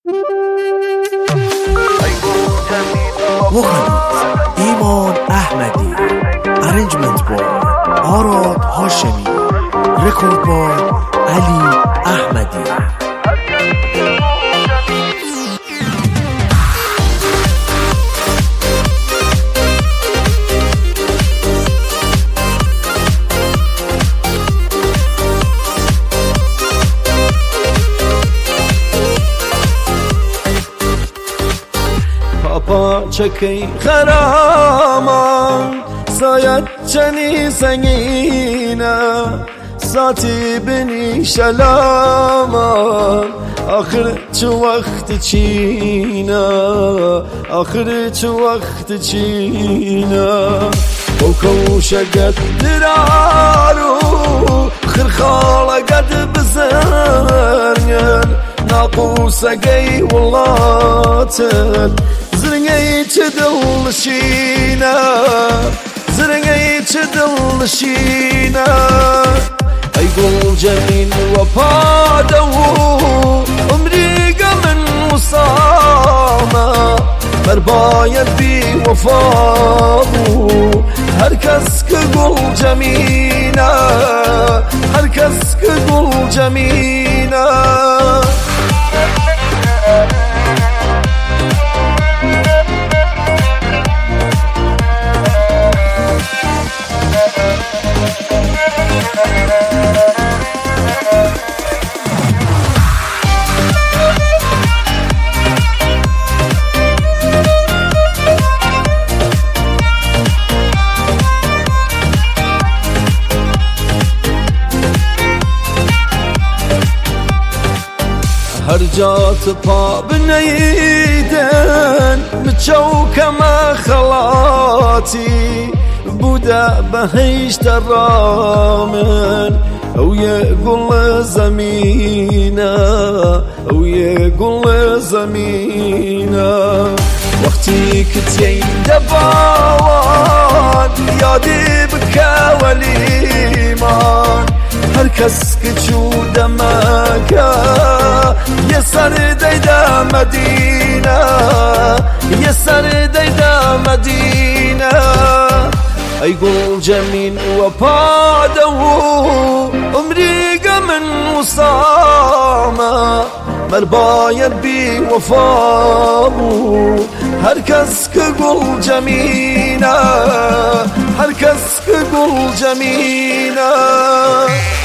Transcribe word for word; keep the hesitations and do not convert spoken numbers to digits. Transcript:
وخلید ایمان احمدی، ارنجمنت با آراد هاشمی، رکورد با علی احمدی. چکی خرامان سایت چنی سنگینه ساتی بنی شلامان آخر چو وقت چینه آخر چو وقت چینه وكوش قد درارو خرخالة قد بزرن ناقوس قي والله زرنگی چه دل شینا زرنگی چه دل شینا ای گل جمین و پادو عمری من وصاما مرباید بی وفابو هر کس که گل جمینا هر کس که گل جمینا هر جات پا بنیدن متشوكة ما خلاتي بودا بهشت الرامن او يقول زمينا او يقول زمينا وقتي كتين دباوان يادي بكا والإيمان هر کس که چود مکه یه سر دیده مدینه یه سر دیده مدینه ای گل جمین و پادو عمری من وصامه مرباید بی وفابو هر کس که گل جمینه هر کس که گل جمینه